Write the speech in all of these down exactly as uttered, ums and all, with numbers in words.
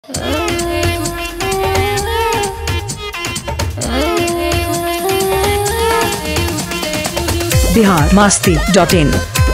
Bihar Masti dot इन।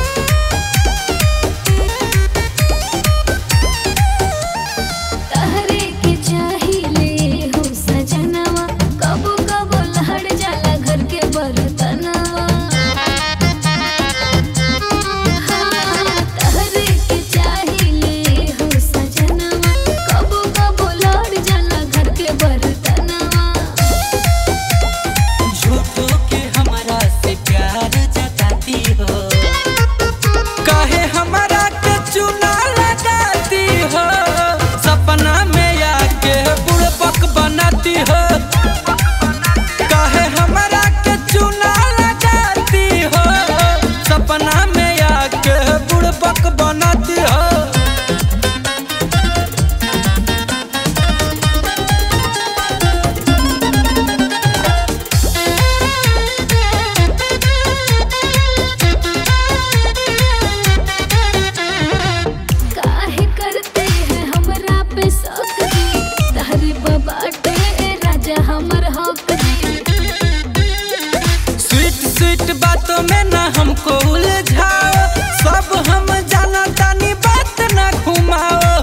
बातों में ना हमको उलझाओ, सब हम जाना तानी बात ना घुमाओ।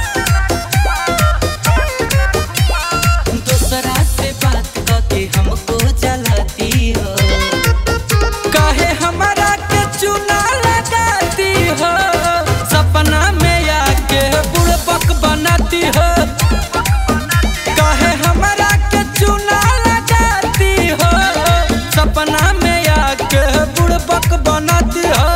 दूसरा से बात करके हमको जलाती हो, काहे हमारा के चुना लगाती हो, सपना में आके बुड़बक बनाती हो, काहे हमारा के चुना लगाती हो, सपना में बुड़बक बनाती हो।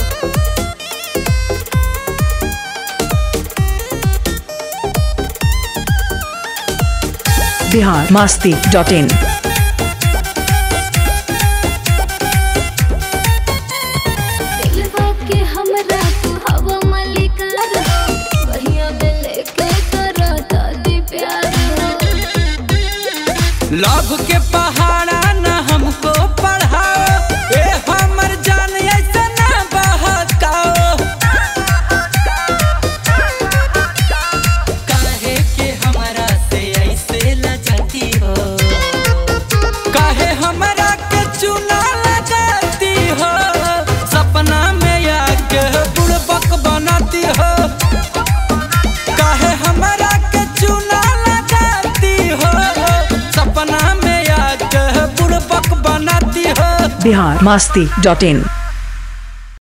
Bihar Masti dot in. Love के पहाड़ा ना हमको पढ़ाओ, ए हमर जान ऐसे ना बहकाओ, काहे के हमारा से ऐसे लजाती हो, काहे हमारा के चुना लगाती हो, सपना में आके बुड़बक बनाती हो, काहे हमारा के चुना लगाती हो, सपना में आके बुड़बक बनाती हो। बिहार मस्ती डॉट इन।